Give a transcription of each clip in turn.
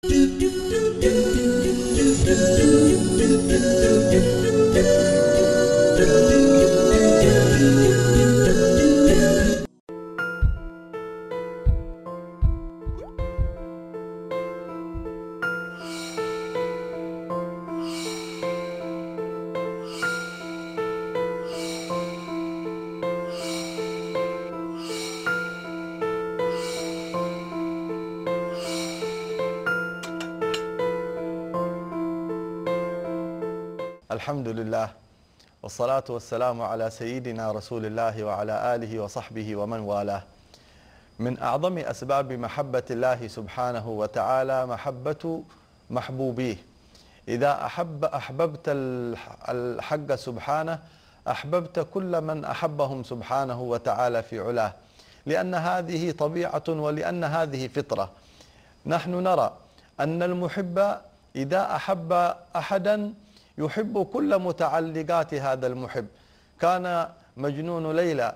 الحمد لله والصلاة والسلام على سيدنا رسول الله وعلى آله وصحبه ومن والاه. من أعظم أسباب محبة الله سبحانه وتعالى محبة محبوبيه. إذا أحببت الحق سبحانه أحببت كل من أحبهم سبحانه وتعالى في علاه، لأن هذه طبيعة ولأن هذه فطرة. نحن نرى أن المحب إذا أحب أحدا يحب كل متعلقات هذا المحب. كان مجنون ليلى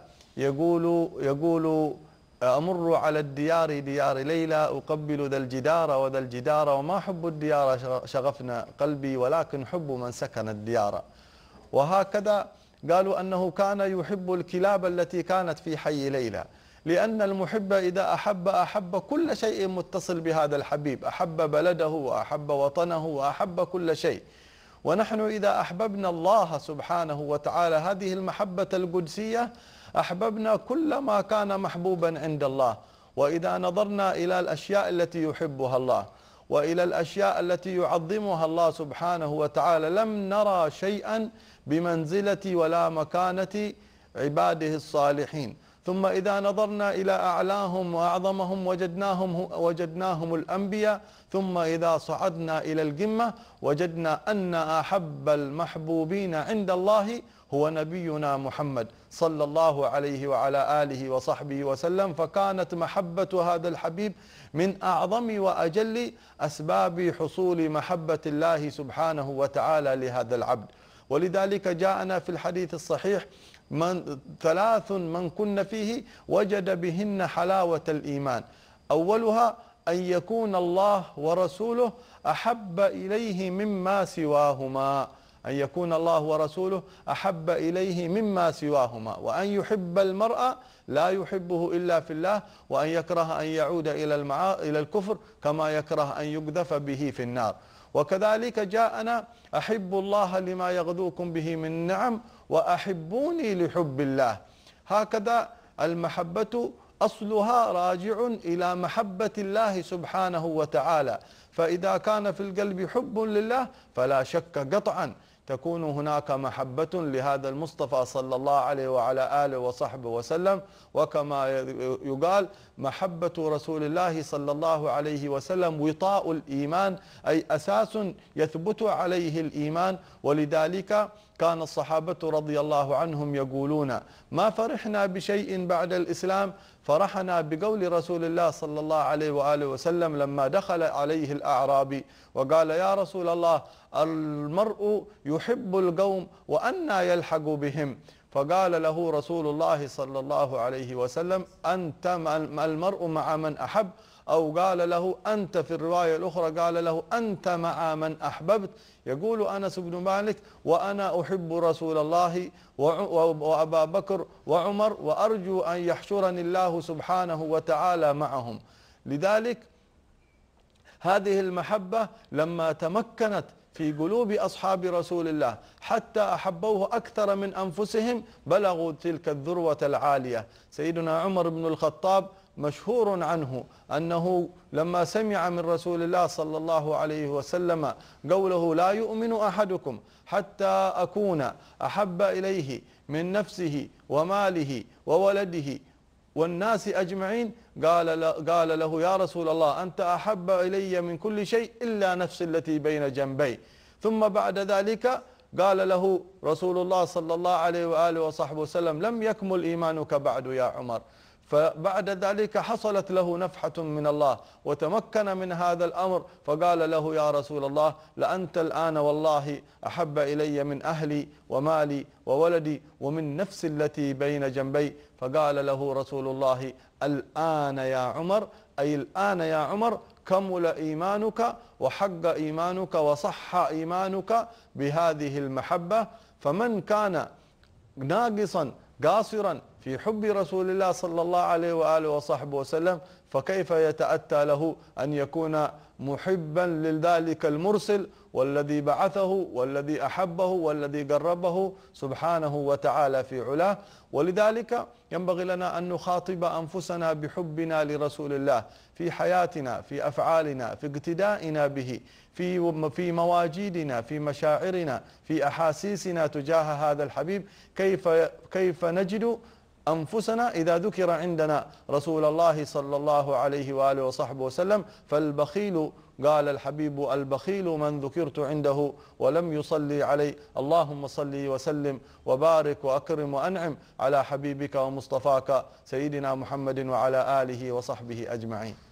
يقول أمر على الديار ديار ليلى أقبل ذا الجدار وذا الجدار وما حب الديار شغفنا قلبي ولكن حب من سكن الديار. وهكذا قالوا أنه كان يحب الكلاب التي كانت في حي ليلى، لأن المحب إذا أحب كل شيء متصل بهذا الحبيب، أحب بلده وأحب وطنه وأحب كل شيء. ونحن إذا أحببنا الله سبحانه وتعالى هذه المحبة القدسية أحببنا كل ما كان محبوبا عند الله. وإذا نظرنا إلى الأشياء التي يحبها الله وإلى الأشياء التي يعظمها الله سبحانه وتعالى لم نرى شيئا بمنزلة ولا مكانة عباده الصالحين. ثم إذا نظرنا إلى أعلاهم وأعظمهم وجدناهم الأنبياء. ثم إذا صعدنا إلى القمة وجدنا أن أحب المحبوبين عند الله هو نبينا محمد صلى الله عليه وعلى آله وصحبه وسلم. فكانت محبة هذا الحبيب من أعظم وأجل أسباب حصول محبة الله سبحانه وتعالى لهذا العبد. ولذلك جاءنا في الحديث الصحيح ثلاث من كن فيه وجد بهن حلاوة الإيمان. أولها أن يكون الله ورسوله أحب إليه مما سواهما، أن يكون الله ورسوله أحب إليه مما سواهما، وأن يحب المرء لا يحبه إلا في الله، وأن يكره أن يعود إلى الكفر كما يكره أن يقذف به في النار. وكذلك جاءنا أحب الله لما يغذوكم به من نعم وأحبوني لحب الله. هكذا المحبة أصلها راجع إلى محبة الله سبحانه وتعالى. فإذا كان في القلب حب لله فلا شك قطعا تكون هناك محبة لهذا المصطفى صلى الله عليه وعلى آله وصحبه وسلم. وكما يقال محبة رسول الله صلى الله عليه وسلم وطاء الإيمان، أي أساس يثبت عليه الإيمان. ولذلك كان الصحابة رضي الله عنهم يقولون ما فرحنا بشيء بعد الإسلام فرحنا بقول رسول الله صلى الله عليه وآله وسلم لما دخل عليه الأعرابي وقال يا رسول الله المرء يحب القوم وأنى يلحق بهم، فقال له رسول الله صلى الله عليه وسلم أنت المرء مع من أحب، أو قال له أنت في الرواية الأخرى قال له أنت مع من أحببت. يقول أنس بن مالك وأنا أحب رسول الله وأبا بكر وعمر وأرجو أن يحشرني الله سبحانه وتعالى معهم. لذلك هذه المحبة لما تمكنت في قلوب أصحاب رسول الله حتى أحبوه أكثر من أنفسهم بلغوا تلك الذروة العالية. سيدنا عمر بن الخطاب مشهور عنه أنه لما سمع من رسول الله صلى الله عليه وسلم قوله لا يؤمن أحدكم حتى أكون أحب إليه من نفسه وماله وولده والناس أجمعين، قال له يا رسول الله أنت أحب إلي من كل شيء إلا نفسي التي بين جنبي. ثم بعد ذلك قال له رسول الله صلى الله عليه وآله وصحبه وسلم لم يكمل إيمانك بعد يا عمر. فبعد ذلك حصلت له نفحة من الله وتمكن من هذا الأمر، فقال له يا رسول الله لأنت الآن والله أحب إلي من أهلي ومالي وولدي ومن نفسي التي بين جنبي. فقال له رسول الله الآن يا عمر، أي الآن يا عمر كمل إيمانك وحق إيمانك وصح إيمانك بهذه المحبة. فمن كان ناقصا قاصرا في حب رسول الله صلى الله عليه وآله وصحبه وسلم، فكيف يتأتى له أن يكون محبا لذلك المرسل والذي بعثه والذي أحبه والذي قربه سبحانه وتعالى في علاه. ولذلك ينبغي لنا أن نخاطب أنفسنا بحبنا لرسول الله في حياتنا، في أفعالنا، في اقتدائنا به، في مواجيدنا، في مشاعرنا، في أحاسيسنا تجاه هذا الحبيب. كيف نجد أنفسنا إذا ذكر عندنا رسول الله صلى الله عليه وآله وصحبه وسلم؟ فالبخيل، قال الحبيب: البخيل من ذكرت عنده ولم يصلي علي. اللهم صل وسلم وبارك وأكرم وأنعم على حبيبك ومصطفاك سيدنا محمد وعلى آله وصحبه أجمعين.